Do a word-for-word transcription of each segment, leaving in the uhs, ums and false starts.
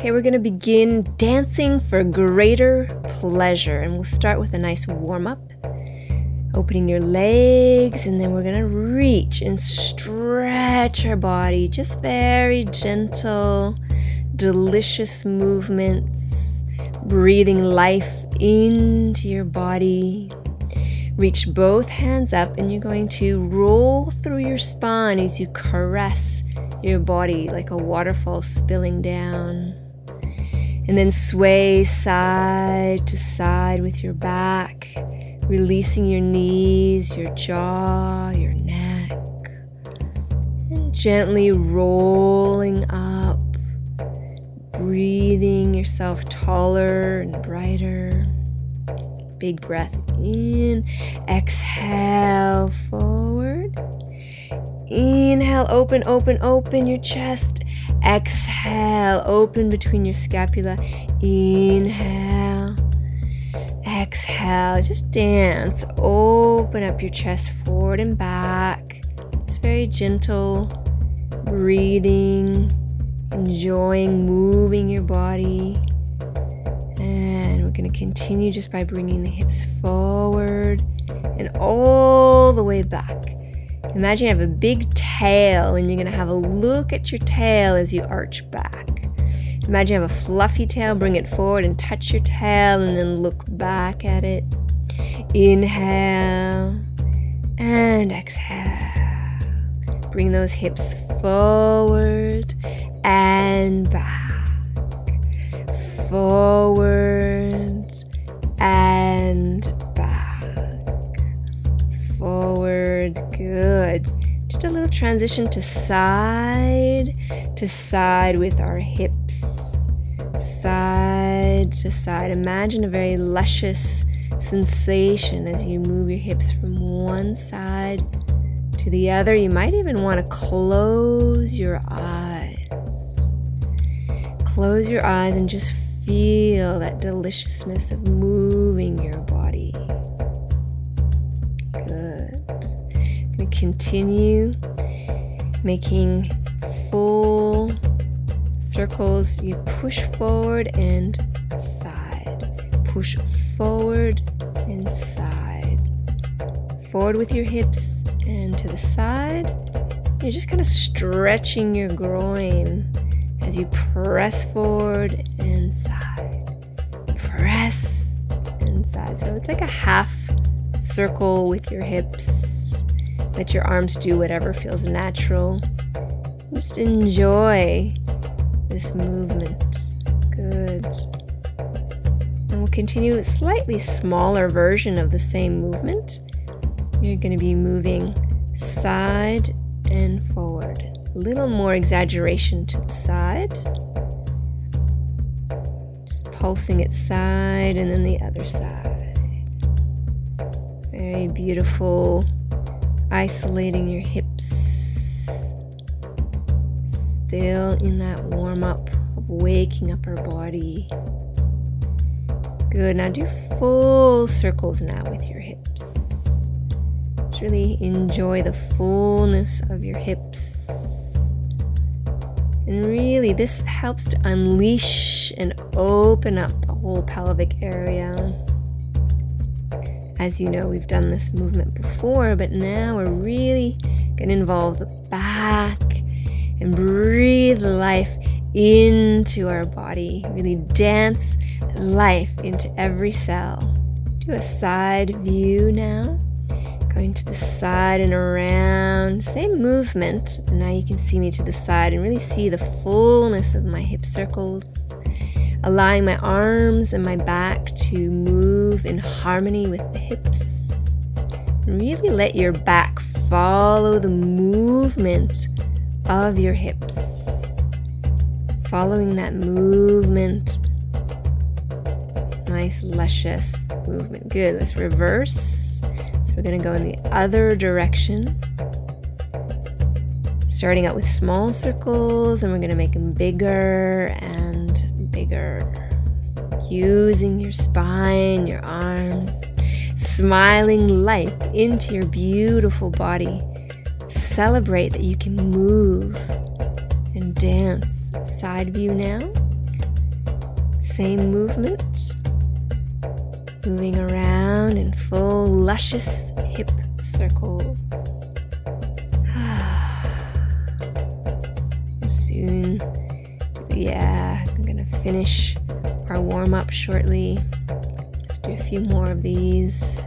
Okay, we're going to begin dancing for greater pleasure, and we'll start with a nice warm-up. Opening your legs, and then we're going to reach and stretch our body. Just very gentle, delicious movements. Breathing life into your body. Reach both hands up, and you're going to roll through your spine as you caress your body like a waterfall spilling down. And then sway side to side with your back, releasing your knees, your jaw, your neck, and gently rolling up, breathing yourself taller and brighter. Big breath in, exhale forward. Inhale, open, open, open your chest. Exhale, open between your scapula. Inhale, exhale, just dance. Open up your chest forward and back. It's very gentle, breathing, enjoying moving your body. And we're going to continue just by bringing the hips forward and all the way back. Imagine you have a big tail, and you're going to have a look at your tail as you arch back. Imagine you have a fluffy tail, bring it forward and touch your tail, and then look back at it. Inhale and exhale. Bring those hips forward and back. Forward and back. Forward, good. Just a little transition to side to side with our hips. Side to side. Imagine a very luscious sensation as you move your hips from one side to the other. You might even want to close your eyes. Close your eyes and just feel that deliciousness of moving your body. Continue making full circles. You push forward and side. Push forward and side. Forward with your hips and to the side. You're just kind of stretching your groin as you press forward and side. Press and side. So it's like a half circle with your hips. Let your arms do whatever feels natural. Just enjoy this movement. Good. And we'll continue a slightly smaller version of the same movement. You're going to be moving side and forward. A little more exaggeration to the side. Just pulsing it side and then the other side. Very beautiful. Isolating your hips, still in that warm-up of waking up our body. Good, now do full circles now with your hips. Just really enjoy the fullness of your hips. And really, this helps to unleash and open up the whole pelvic area. As you know, we've done this movement before, but now we're really going to involve the back and breathe life into our body. Really dance life into every cell. Do a side view now. Going to the side and around. Same movement. Now you can see me to the side and really see the fullness of my hip circles. Allowing my arms and my back to move in harmony with the hips. Really let your back follow the movement of your hips. Following that movement. Nice, luscious movement. Good. Let's reverse. So we're going to go in the other direction. Starting out with small circles, and we're going to make them bigger and bigger. Using your spine, your arms, smiling life into your beautiful body. Celebrate that you can move and dance. Side view now. Same movement. Moving around in full luscious hip circles. Soon, yeah, I'm gonna finish our warm-up shortly. Let's do a few more of these.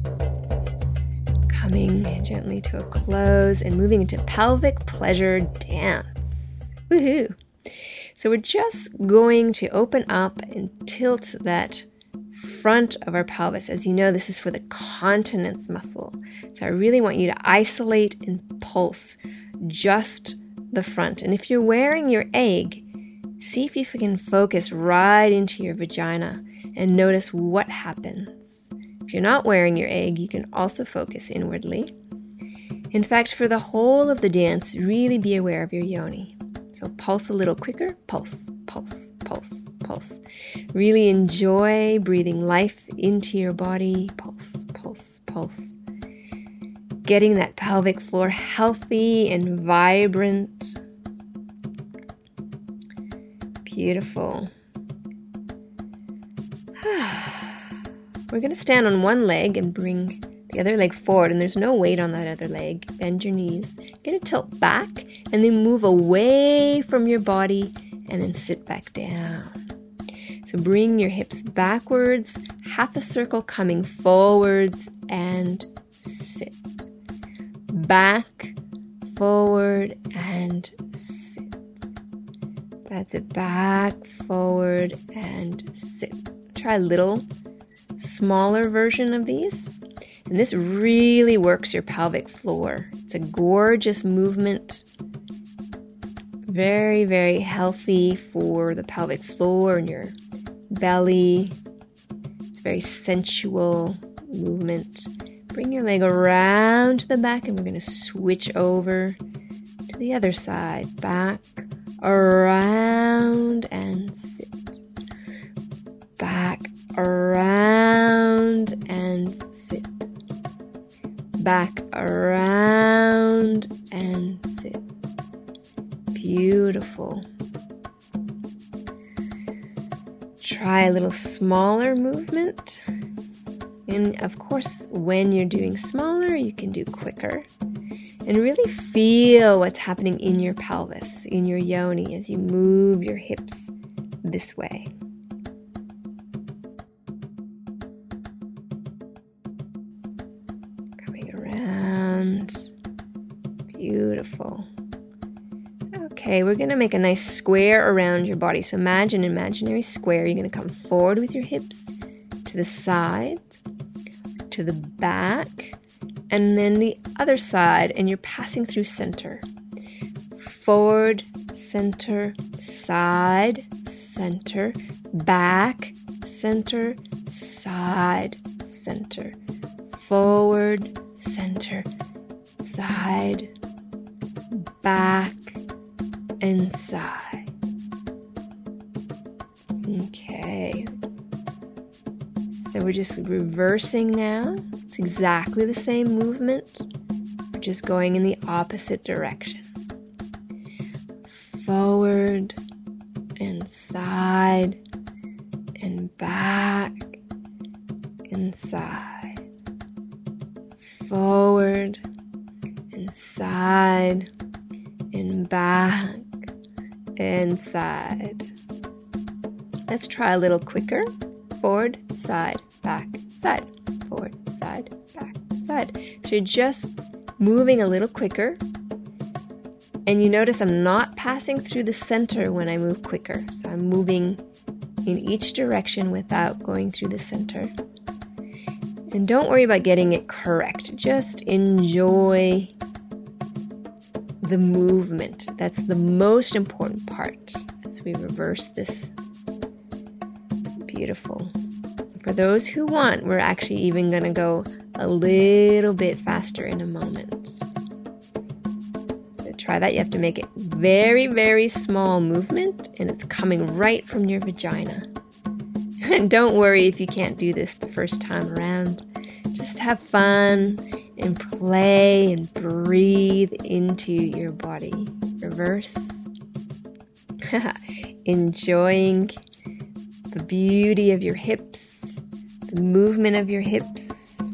Coming gently to a close and moving into pelvic pleasure dance. Woohoo! So we're just going to open up and tilt that front of our pelvis. As you know, this is for the continence muscle. So I really want you to isolate and pulse just the front. And if you're wearing your egg, see if you can focus right into your vagina and notice what happens. If you're not wearing your egg, you can also focus inwardly. In fact, for the whole of the dance, really be aware of your yoni. So pulse a little quicker, pulse, pulse, pulse, pulse. Really enjoy breathing life into your body, pulse, pulse, pulse. Getting that pelvic floor healthy and vibrant. Beautiful. We're going to stand on one leg and bring the other leg forward, and there's no weight on that other leg. Bend your knees. Get to tilt back and then move away from your body and then sit back down. So bring your hips backwards, half a circle coming forwards, and sit. Back, forward, and sit. That's it. Back, forward, and sit. Try a little smaller version of these. And this really works your pelvic floor. It's a gorgeous movement. Very, very healthy for the pelvic floor and your belly. It's a very sensual movement. Bring your leg around to the back and we're going to switch over to the other side. Back, around, and sit. Back, around, and sit. Back, around, and sit. Beautiful. Try a little smaller movement. And of course, when you're doing smaller, you can do quicker. And really feel what's happening in your pelvis, in your yoni, as you move your hips this way. Coming around. Beautiful. Okay, we're going to make a nice square around your body. So imagine an imaginary square. You're going to come forward with your hips to the side, to the back, and then the other side, and you're passing through center. Forward, center, side, center, back, center, side, center. Forward, center, side, back, and side. Okay. So we're just reversing now. It's exactly the same movement. We're just going in the opposite direction. Forward and side and back and side. Forward and side and back and side. Let's try a little quicker. Forward, side, back, side. Forward, side, back, side. So you're just moving a little quicker. And you notice I'm not passing through the center when I move quicker. So I'm moving in each direction without going through the center. And don't worry about getting it correct. Just enjoy the movement. That's the most important part as we reverse this. Beautiful. For those who want, we're actually even going to go a little bit faster in a moment. So try that. You have to make it very, very small movement, and it's coming right from your vagina. And don't worry if you can't do this the first time around. Just have fun and play and breathe into your body. Reverse. Enjoying the beauty of your hips, the movement of your hips.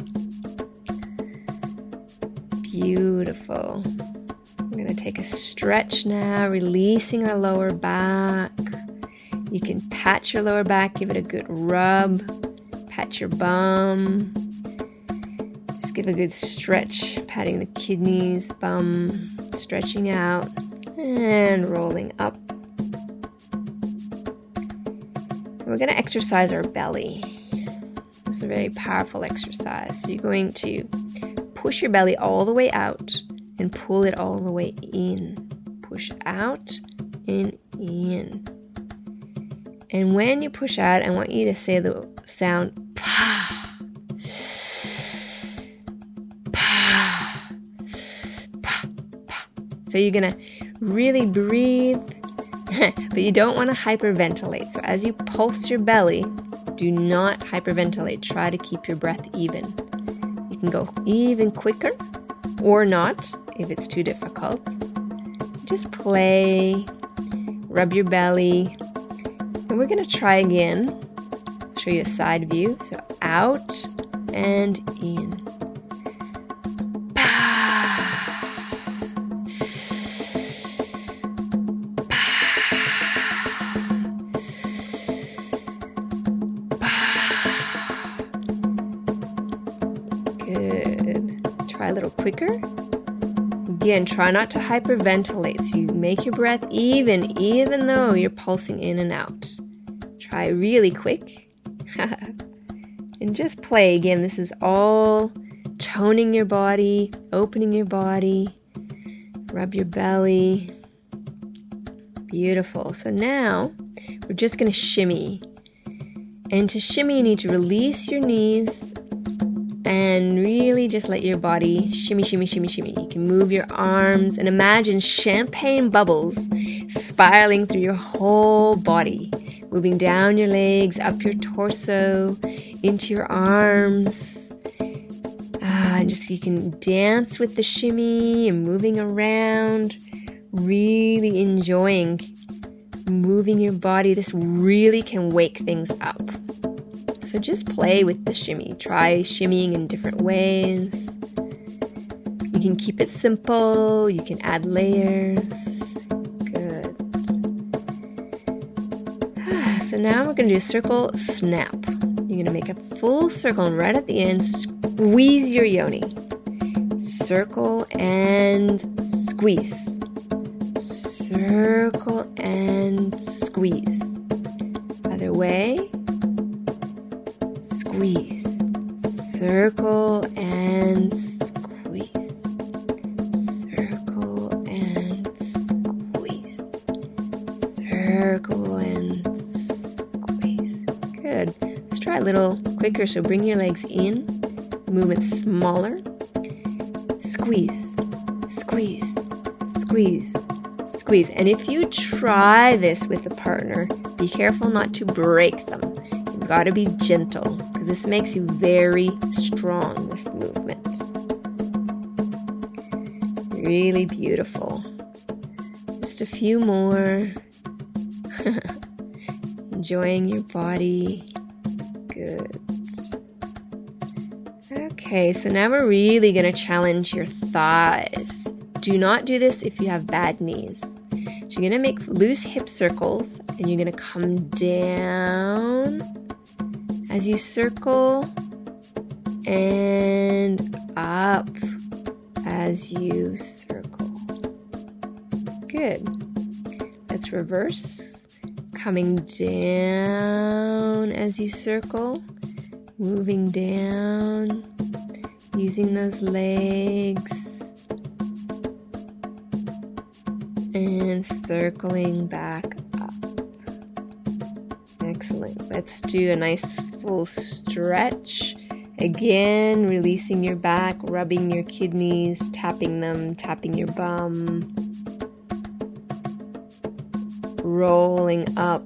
Beautiful. We're going to take a stretch now, releasing our lower back. You can pat your lower back, give it a good rub, pat your bum. Just give a good stretch, patting the kidneys, bum, stretching out, and rolling up. We're going to exercise our belly. It's a very powerful exercise. So you're going to push your belly all the way out and pull it all the way in. Push out and in. And when you push out, I want you to say the sound pa, pa, pa, pa. So you're going to really breathe, but you don't want to hyperventilate. So as you pulse your belly, do not hyperventilate. Try to keep your breath even. You can go even quicker or not if it's too difficult. Just play, rub your belly. And we're going to try again. Show you a side view. So out and in. Good. Try a little quicker. Again, try not to hyperventilate. So you make your breath even, even though you're pulsing in and out. Try really quick. And just play. Again, this is all toning your body, opening your body. Rub your belly. Beautiful. So now we're just going to shimmy. And to shimmy, you need to release your knees and really just let your body shimmy, shimmy, shimmy, shimmy. You can move your arms and imagine champagne bubbles spiraling through your whole body, moving down your legs, up your torso, into your arms. Ah, and just you can dance with the shimmy and moving around, really enjoying moving your body. This really can wake things up. So just play with the shimmy. Try shimmying in different ways. You can keep it simple. You can add layers. Good. So now we're going to do a circle snap. You're going to make a full circle, and right at the end, squeeze your yoni. Circle and squeeze. Circle and squeeze. Other way. Squeeze, circle and squeeze, circle and squeeze, circle and squeeze. Good. Let's try a little quicker. So bring your legs in, movement smaller. Squeeze, squeeze, squeeze, squeeze. And if you try this with a partner, be careful not to break them. You've got to be gentle, because this makes you very strong, this movement. Really beautiful. Just a few more. Enjoying your body. Good. Okay, so now we're really going to challenge your thighs. Do not do this if you have bad knees. So you're going to make loose hip circles, and you're going to come down as you circle and up as you circle. Good. Let's reverse. Coming down as you circle, moving down, using those legs, and circling back up. Excellent. Let's do a nice full stretch. Again, releasing your back, rubbing your kidneys, tapping them, tapping your bum. Rolling up.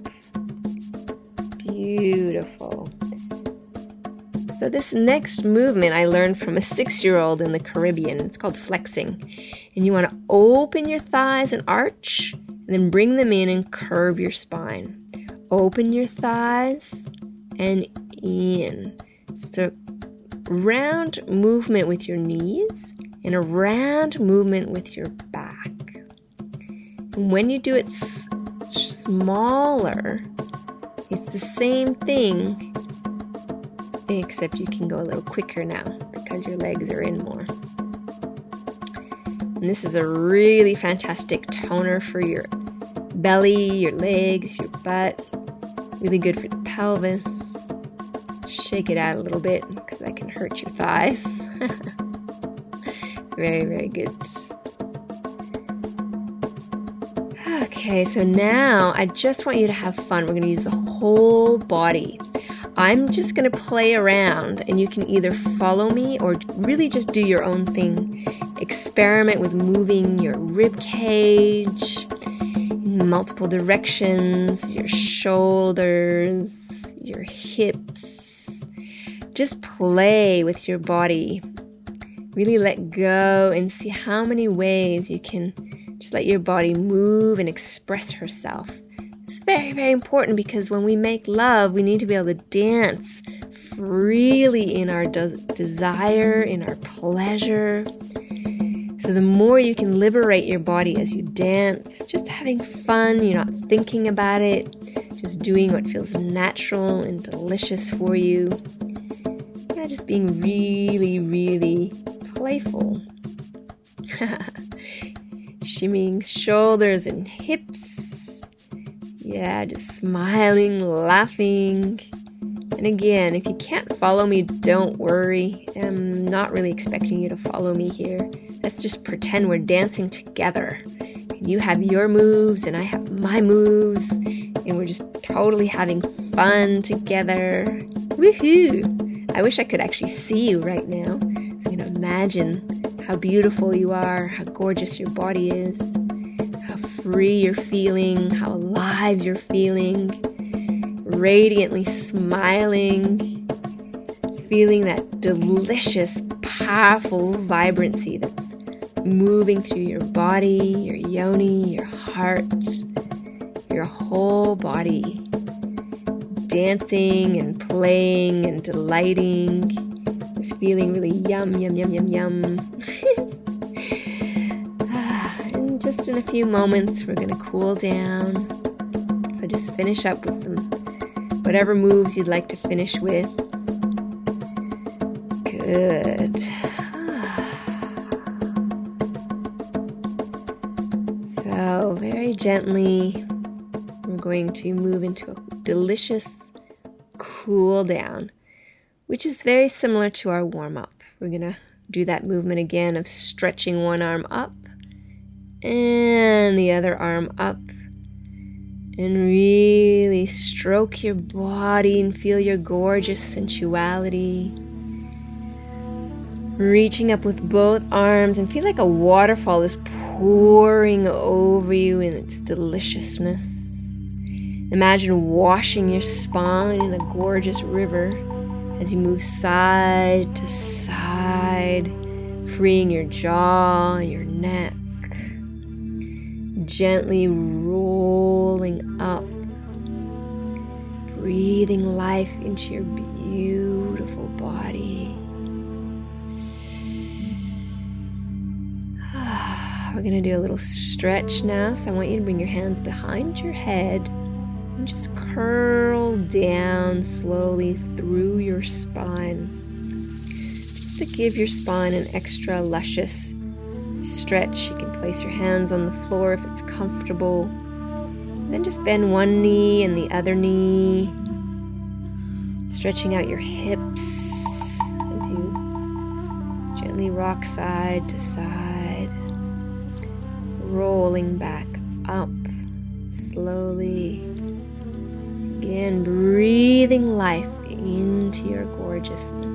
Beautiful. So this next movement I learned from a six-year-old in the Caribbean. It's called flexing. And you want to open your thighs and arch, and then bring them in and curve your spine. open your thighs and in. So round movement with your knees and a round movement with your back. And when you do it s- smaller, it's the same thing, except you can go a little quicker now because your legs are in more. And this is a really fantastic toner for your belly, your legs, your butt. Really good for the pelvis. Shake it out a little bit because that can hurt your thighs. Very, very good. Okay, so now I just want you to have fun. We're going to use the whole body. I'm just going to play around, and you can either follow me or really just do your own thing. Experiment with moving your rib cage in multiple directions, your shoulders, your hips. Just play with your body. Really let go and see how many ways you can just let your body move and express herself. It's very, very important because when we make love, we need to be able to dance freely in our de- desire, in our pleasure. So the more you can liberate your body as you dance, just having fun, you're not thinking about it, just doing what feels natural and delicious for you. Yeah, just being really, really playful. Shimmying shoulders and hips. Yeah, just smiling, laughing. And again, if you can't follow me, don't worry. I'm not really expecting you to follow me here. Let's just pretend we're dancing together. You have your moves and I have my moves. And we're just totally having fun together. Woohoo! I wish I could actually see you right now. So you can imagine how beautiful you are, how gorgeous your body is, how free you're feeling, how alive you're feeling, radiantly smiling, feeling that delicious, powerful vibrancy that's moving through your body, your yoni, your heart, your whole body, dancing and playing and delighting. Just feeling really yum, yum, yum, yum, yum. And just in a few moments, we're going to cool down. So just finish up with some whatever moves you'd like to finish with. Good. So very gently, we're going to move into a delicious cool down, which is very similar to our warm-up. We're going to do that movement again of stretching one arm up and the other arm up. And really stroke your body and feel your gorgeous sensuality. Reaching up with both arms and feel like a waterfall is pouring over you in its deliciousness. Imagine washing your spine in a gorgeous river as you move side to side, freeing your jaw, your neck, gently rolling up, breathing life into your beautiful body. We're going to do a little stretch now, so I want you to bring your hands behind your head and just curl down slowly through your spine, just to give your spine an extra luscious stretch. You can place your hands on the floor if it's comfortable. And then just bend one knee and the other knee, stretching out your hips as you gently rock side to side, rolling back up slowly. Again, breathing life into your gorgeousness.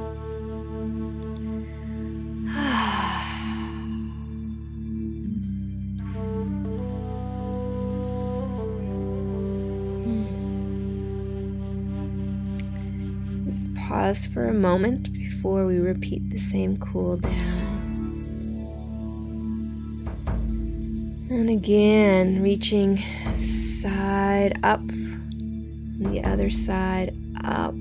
Just pause for a moment before we repeat the same cool down. And again, reaching side up And the other side up.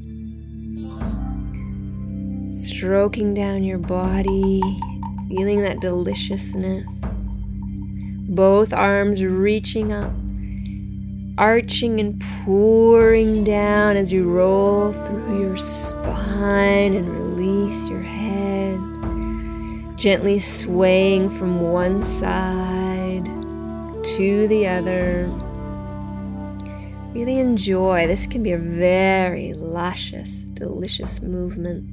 Stroking down your body, feeling that deliciousness. Both arms reaching up, arching and pouring down as you roll through your spine and release your head. Gently swaying from one side to the other. Really enjoy. This can be a very luscious, delicious movement.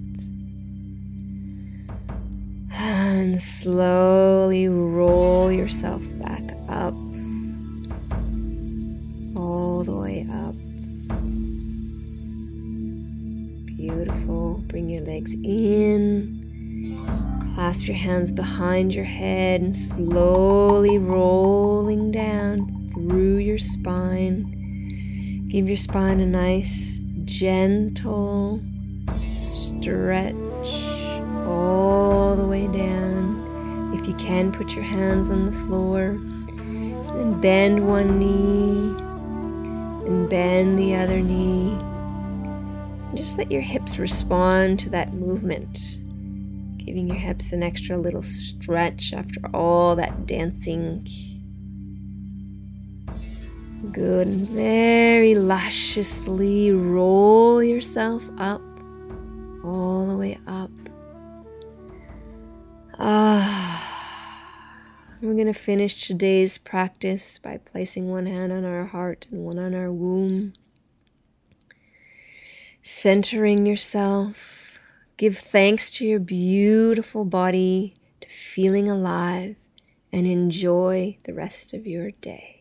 And slowly roll yourself back up. All the way up. Beautiful. Bring your legs in. Clasp your hands behind your head and slowly rolling down through your spine. Give your spine a nice, gentle stretch all the way down. If you can, put your hands on the floor and bend one knee and bend the other knee. Just let your hips respond to that movement. Giving your hips an extra little stretch after all that dancing. Good. And very lusciously roll yourself up, all the way up. Ah. We're going to finish today's practice by placing one hand on our heart and one on our womb. Centering yourself. Give thanks to your beautiful body, to feeling alive, and enjoy the rest of your day.